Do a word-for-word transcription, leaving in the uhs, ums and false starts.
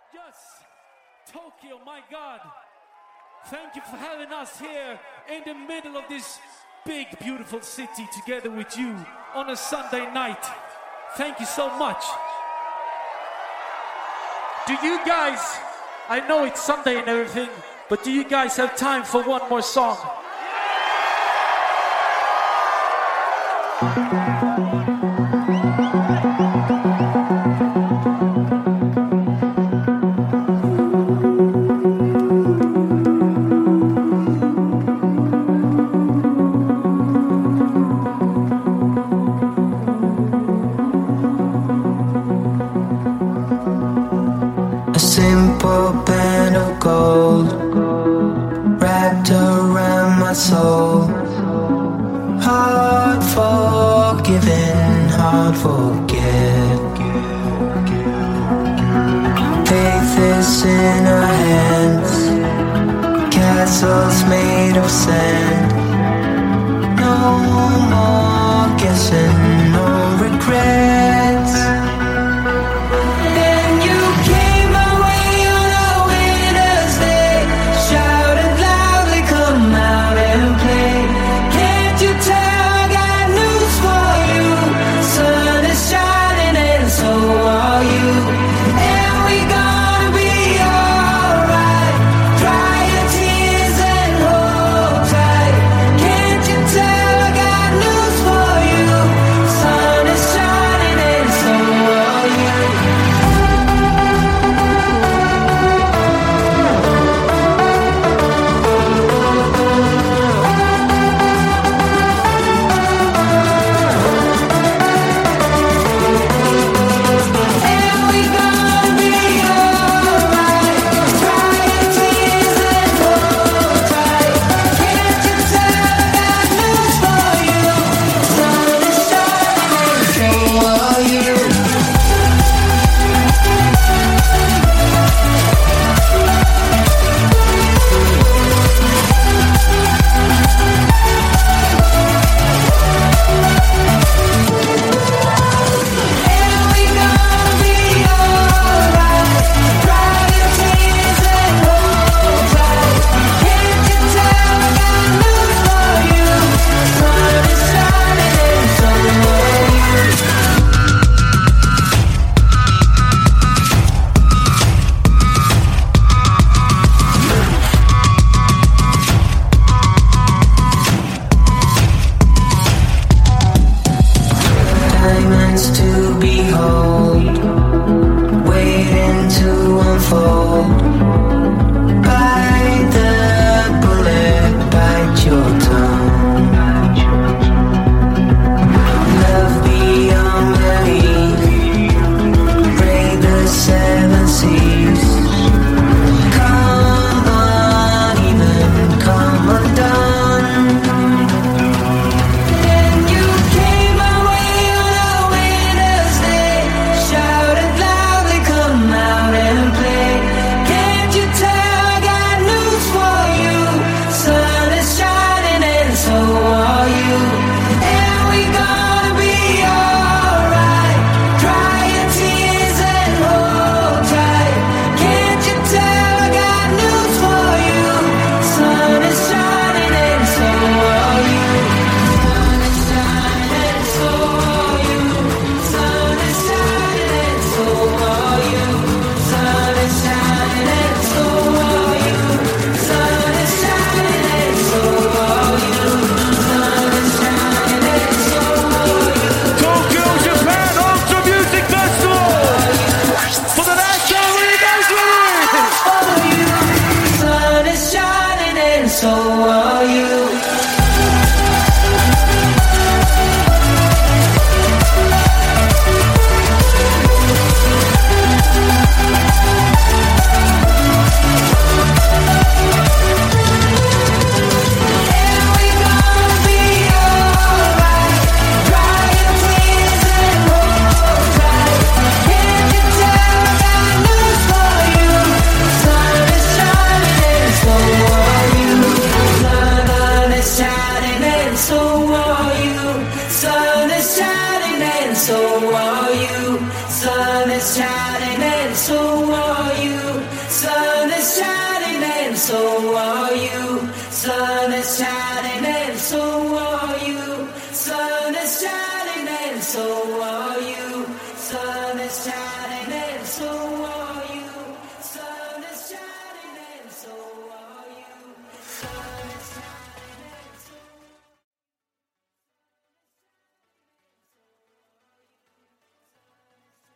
Yes, Tokyo, my God. Thank you for having us here in the middle of this big, beautiful city together with you on a Sunday night. Thank you so much. Do you guys, I know it's Sunday and everything, but do you guys have time for one more song? Simple band of gold wrapped around my soul. Hard forgiven, hard forget. Faith is in our hands, castles made of sand. No more guessing, no regrets. To behold, waiting to unfold. Bite the bullet, bite your tongue. Love beyond belief, break the seven seas. Come uneven, come undone. So are you. So are you. Sun is shining and so are you. so are you. Sun is shining and so are you. Sun is shining and so are you. Sun is shining and so are you.